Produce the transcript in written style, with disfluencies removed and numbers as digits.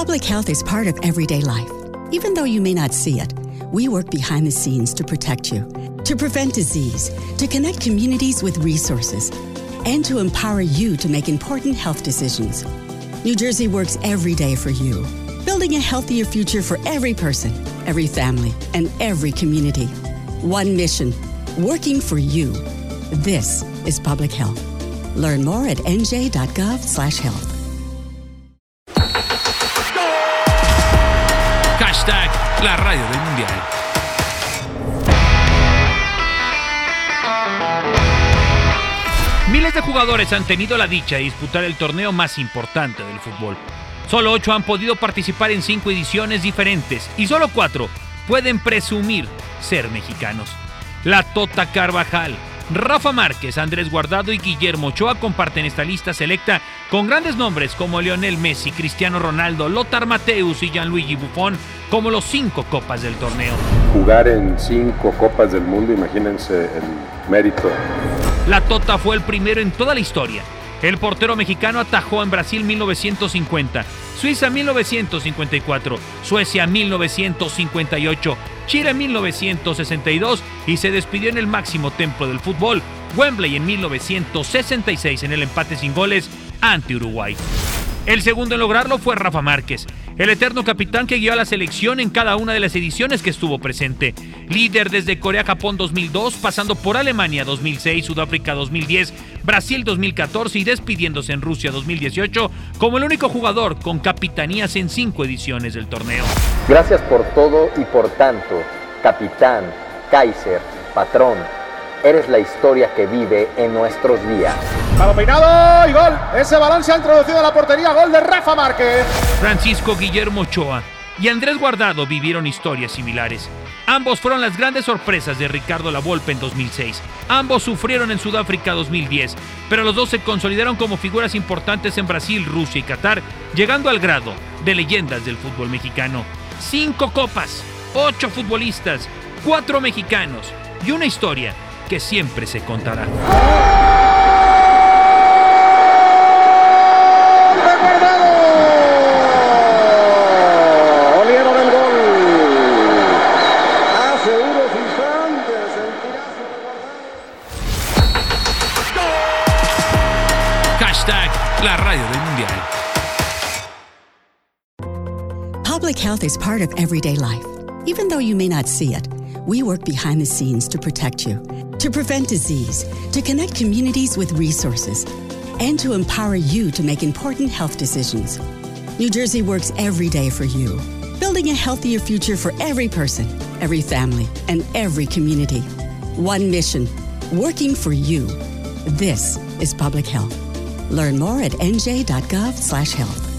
Public health is part of everyday life. Even though you may not see it, we work behind the scenes to protect you, to prevent disease, to connect communities with resources, and to empower you to make important health decisions. New Jersey works every day for you, building a healthier future for every person, every family, and every community. One mission, working for you. This is public health. Learn more at nj.gov/health. Hashtag la radio del mundial. Miles de jugadores han tenido la dicha de disputar el torneo más importante del fútbol. Solo 8 han podido participar en 5 ediciones diferentes y solo 4 pueden presumir ser mexicanos. La Tota Carvajal, Rafa Márquez, Andrés Guardado y Guillermo Ochoa comparten esta lista selecta con grandes nombres como Lionel Messi, Cristiano Ronaldo, Lothar Matthäus y Gianluigi Buffon como los 5 copas del torneo. Jugar en 5 copas del mundo, imagínense el mérito. La Tota fue el primero en toda la historia. El portero mexicano atajó en Brasil 1950, Suiza 1954, Suecia 1958, Chile 1962 y se despidió en el máximo templo del fútbol, Wembley, en 1966 en el empate sin goles ante Uruguay. El segundo en lograrlo fue Rafa Márquez, el eterno capitán que guió a la selección en cada una de las ediciones que estuvo presente. Líder desde Corea-Japón 2002, pasando por Alemania 2006, Sudáfrica 2010, Brasil 2014 y despidiéndose en Rusia 2018 como el único jugador con capitanías en 5 ediciones del torneo. Gracias por todo y por tanto, capitán, Kaiser, patrón. Eres la historia que vive en nuestros días. Balón peinado y gol. Ese balón se ha introducido en la portería. Gol de Rafa Márquez. Francisco Guillermo Ochoa y Andrés Guardado vivieron historias similares. Ambos fueron las grandes sorpresas de Ricardo Lavolpe en 2006. Ambos sufrieron en Sudáfrica 2010, pero los dos se consolidaron como figuras importantes en Brasil, Rusia y Qatar, llegando al grado de leyendas del fútbol mexicano. 5 copas, 8 futbolistas, 4 mexicanos y una historia que siempre se contará. Olieron el gol. Hace unos instantes el tirazo de Hashtag la radio del mundial. Public health is part of everyday life. Even though you may not see it, we work behind the scenes to protect you, to prevent disease, to connect communities with resources, and to empower you to make important health decisions. New Jersey works every day for you, building a healthier future for every person, every family, and every community. One mission, working for you. This is public health. Learn more at nj.gov/health.